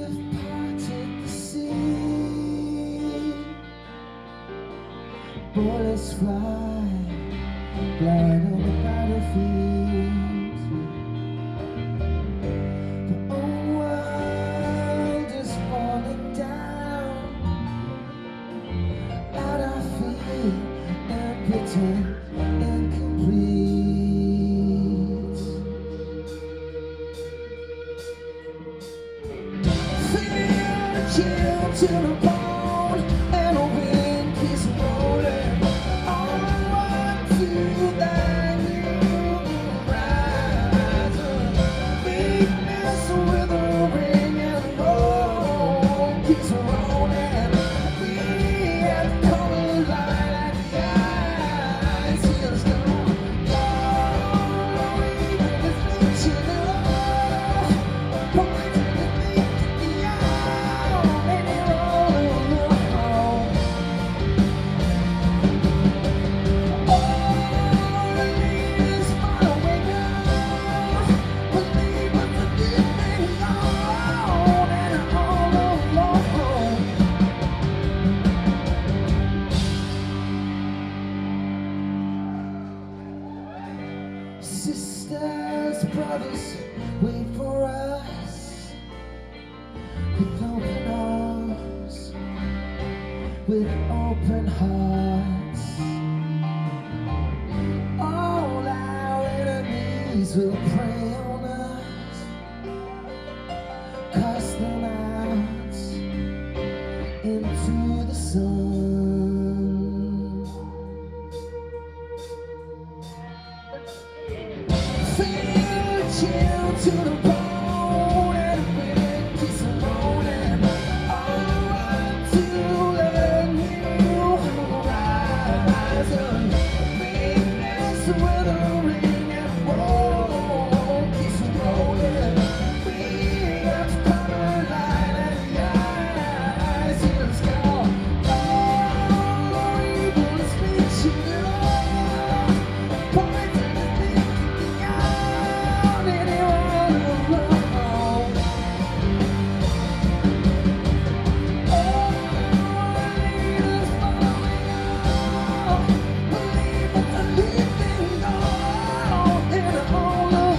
have parted the sea. Bullets fly, blood on the battlefield. The whole world is falling down at our feet, impotent, incomplete. Feel the chill to the bone, and the wind keeps rolling. On to that new horizon. Weakness withering and the road keeps rolling. We have come alive like the ice is gone. Oh, even if it's in love, pointing to me beyond any road. All I need is following up, believing the good things on and all alone. Sisters, brothers, wait for us with open arms, with open hearts. All our enemies will prey on us, cast them out into the sun. Feel chill to the bone, and the wind keeps rolling. On to the new horizon. Weakness withering and the road keeps rolling. We have come alive and the ice is gone. All evil is reaching up, pointing to me beyond any road. All I need is following up, believing the living on in a whole alone.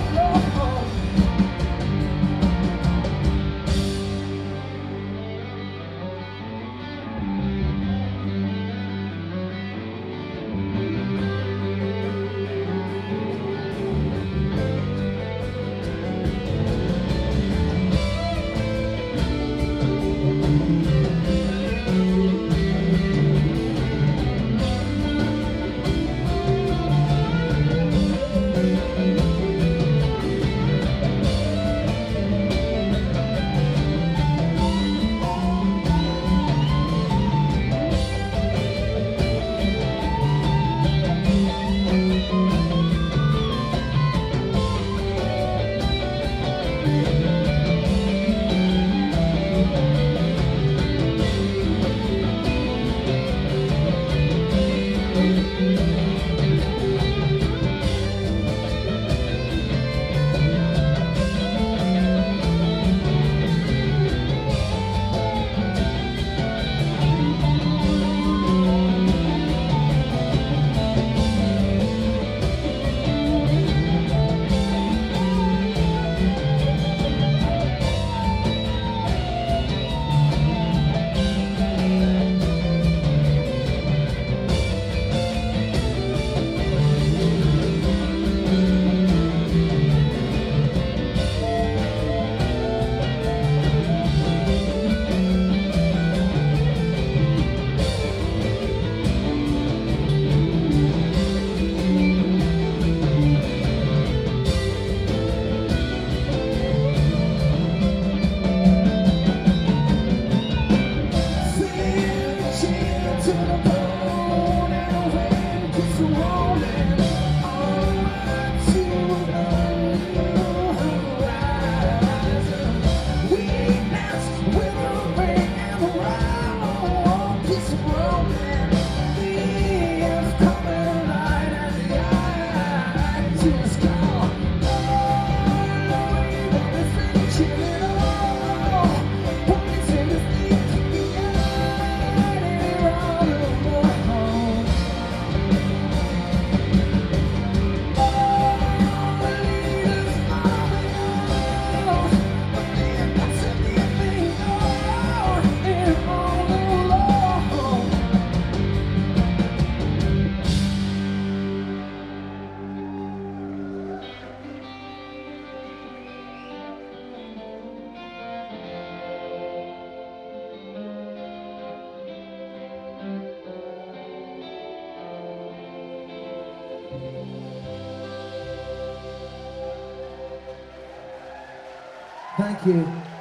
Thank you.